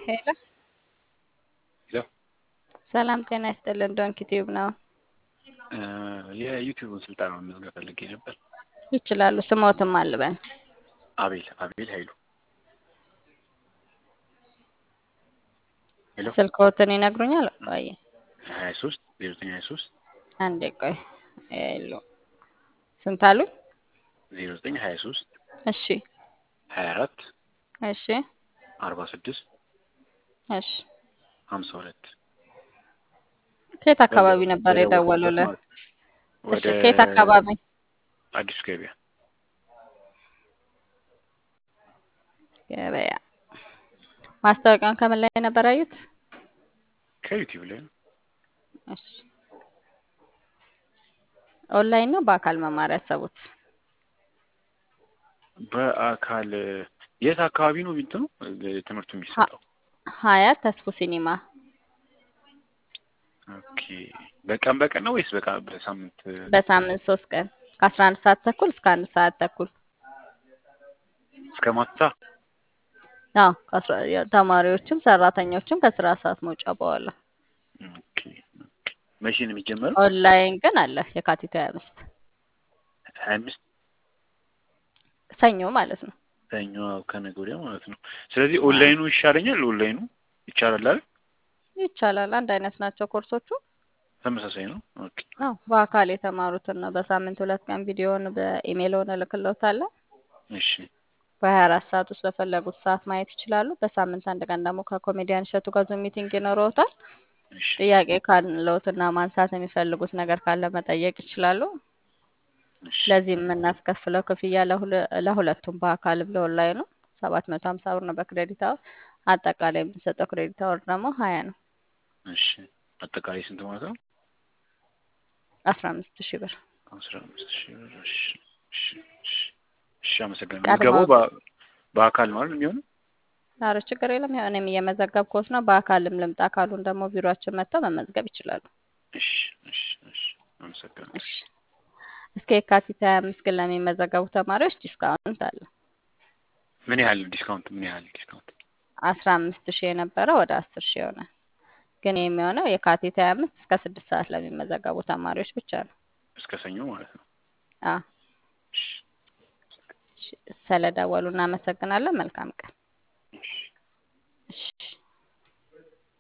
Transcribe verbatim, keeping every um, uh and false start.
ሄሎ ሄሎ ሰላም ጤና ይስጥልን። ዶንኪ ቲዩብ ነው። የዩቲዩብን ስልጠና መመዝገብ ፈልጌ ነበር። ይችላሉ። ስሞትም አልበን አቤል አቤል ኃይሉ። ሄሎ ስልክዎትን ይነግሩኛል? ቆይ ሀያ ሶስት ዜሮ ዘጠኝ ሀያ ሶስት አንዴ ቆይ። ሄሎ ስንት አሉኝ? ዜሮ ዘጠኝ ሀያ ሶስት እሺ ሀያ አራት እሺ አርባ ስድስት እሺ። ሀምሳ ሁለት ከየት አካባቢ በዚያው ነበር በደወልኩበት የደወሉልን? ማለት ነው። እሺ ወደ ከየት አካባቢ? አዲስ ገበያ ገበያ። ማስታወቂያውን ከምን ላይ ነበር ያዩት? ከዩቲዩብ ላይ ነው። እሺ ኦንላይን ነው በአካል መማር ያሰቡት? በአካል የት አካባቢ ነው እንትኑ ትምህርቱ የሚሰጠው? ሀያት ተስፉ ሲኒማ። ኦኬ በቀን በቀን ነው ወይስ በቃ በሳምንት? በሳምንት ሶስት ቀን ከአስራ አንድ ሰዓት ተኩል እስከ አንድ ሰዓት ተኩል። እስከ ማታ? አዎ ከአስራ ተማሪዎችም ሰራተኞችም ከስራ ሰዓት መውጫ በኋላ። ኦኬ ኦኬ። መቼ ነው የሚጀመረው? ኦንላይን ግን አለ የካቲት ሀያ አምስት ሀያ አምስት ሰኞ ማለት ነው። ሰኞ ከነገ ወዲያ ማለት ነው። ስለዚህ ኦንላይኑ ይሻለኛል? ኦንላይኑ ይቻላል አይደል? ይቻላል። አንድ አይነት ናቸው ኮርሶቹ። ተመሳሳይ ነው። ኦኬ አዎ በአካል የተማሩትን ነው። በሳምንት ሁለት ቀን ቪዲዮውን በኢሜይል ሆነ እልክልዎታለሁ። እሺ በሀያ አራት ሰዓት ውስጥ በፈለጉት ሰዓት ማየት ይችላሉ። በሳምንት አንድ ቀን ደግሞ ከኮሜዲያን እሸቱ ጋር ዙም ሚቲንግ ይኖረዎታል። እሺ ጥያቄ ካለዎትና ማንሳት የሚፈልጉት ነገር ካለ መጠየቅ ይችላሉ። እሺ ለዚህ የምናስከፍለው ክፍያ ለሁለ- ለሁለቱም በአካልም ለኦንላይኑ ሰባት መቶ ሀምሳ ብር ነው በክሬዲት አወር። አጠቃላይ የምንሰጠው ክሬዲት አወር ደግሞ ሀያ ነው። እሺ አጠቃላይ ስንት ማለት ነው? አስራ አምስት ሺህ ብር። አስራ አምስት ሺህ ብር። እሺ እሺ እሺ እሺ አመሰግናለሁ። ቀድመው ምዝገባው በ- በአካል ማለት ነው የሚሆነው? ኧረ ችግር የለም። ያው እኔም እየመዘገብኩት ነው። በአካልም ልምጣ ካሉን ደግሞ ቢሮአችን መጥተው መመዝገብ ይችላሉ። እሺ እሺ እሺ አመሰግናለሁ። እሺ እስከ የካቲት ሀያ አምስት ግን ለሚመዘገቡ ተማሪዎች ዲስካውንት አለ። ምን ያህል ዲስካውንት? ምን ያህል ዲስካውንት? አስራ አምስት ሺህ የነበረው ወደ አስር ሺህ ይሆናል። ግን የሚሆነው የካቲት ሀያ አምስት እስከ ስድስት ሰዓት ለሚመዘገቡ ተማሪዎች ብቻ ነው። እስከ ሰኞ ማለት ነው። አዎ እሺ እሺ፣ ስለደወሉ እናመሰግናለን። መልካም ቀን። እሺ እሺ